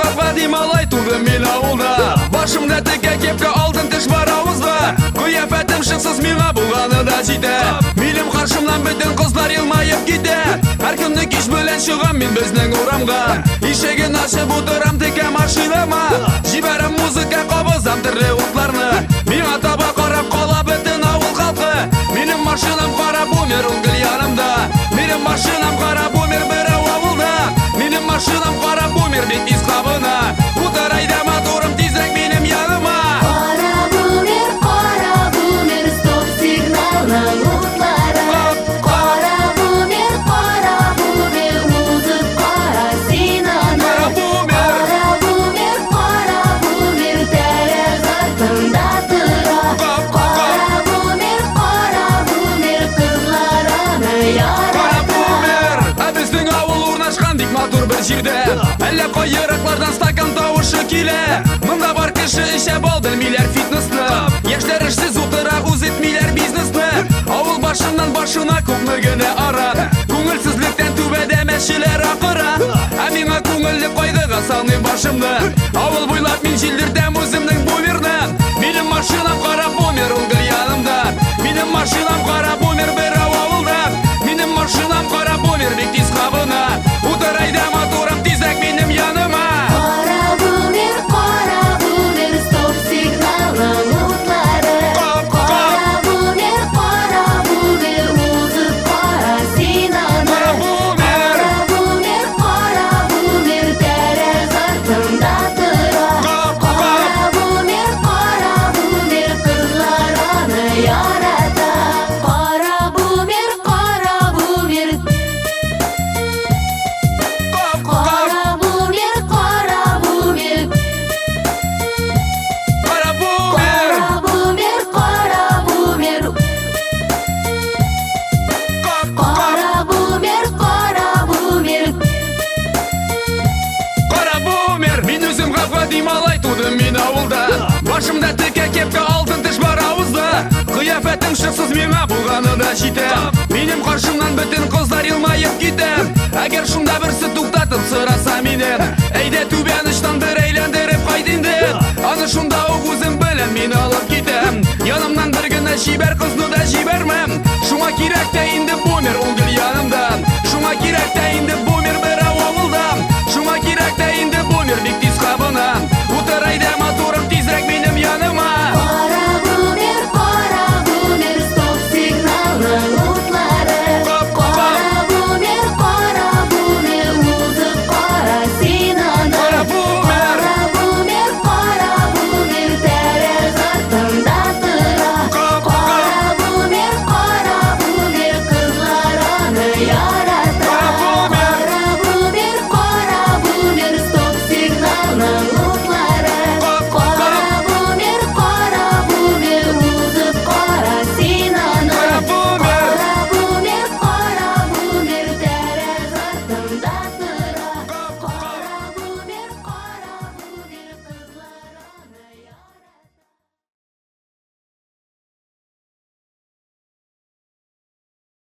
Вадим алай туды мен ауылда. Башымда тіке кепкі алтын тіш бар ауызда. Қияфәтім шықсыз миға болғаны да жейді. Менің қаршымнан бүтін қызлар елмайып кете. Әр күнді кеш бөлен шығам мен біздің орамға. Ишеген ашып отырам тіке машинама. Жибәрім музыка қобызам түрлі отларны. Миға таба қарап қала бүтін ауыл халқы. Менің машинам қара бумер ұңгіл янымда. Менің машинам қара бумер бір ауылда. Менің машинам қара бумер бет из қабына. Утарайда моторым тезірек менің яныма. Қара бумер, стоп сигналның отлары. Қара бумер, узып қара синаны. Қара бумер, тәрәз артында тұра. Қара бумер, қызлараны ярата. Біздің ауыл орнашқан дик матур бір жерде. Әлі қойырықлардан стакан тауышы келе. Мұнда бар кіші іші бол білмейлер фитнесні. Ештер ішсіз отыра ұзетмейлер бизнесні. Ауыл башынан башына көңілгіне аран. Көңілсізліктен төбеде мәшілер ақыра. Әмеңа көңілі қойдыға салмай башымды. Ауыл бойлап мен желдірдім өзімнің бумернен. Менің машинам қара бумер ұңғыл янымда. Менің машинам қара бумер бір ауылда. Менің машинам қара бумер бек тез қабына. Утарайда моторым тезірек менің яныма. Қара бумер, стоп сигналның отлары. Қара бумер, узып қара синаны. Қара бумер, тәрәз артында тұра. Қара бумер, қызлараны ярата. Қара бумер, Қара бумер, Мен өзім Вадим алай тудым мен ауылда. Башымда тіке кепкі алтын тіш бар ауызда. Қияфәтім шықсыз меңа болғаны да жейді. Менің қаршымнан бүтін қызлар елмайып кетем. Әгер шында бірсі туқтатып сұраса менен, әйде төбеніштан бір әйлендіріп қайтынды. Аны шында өзім білем мен алып кетем. Янымнан бір күні жибер қызны да жибермем. Шуңа керек те енді бумер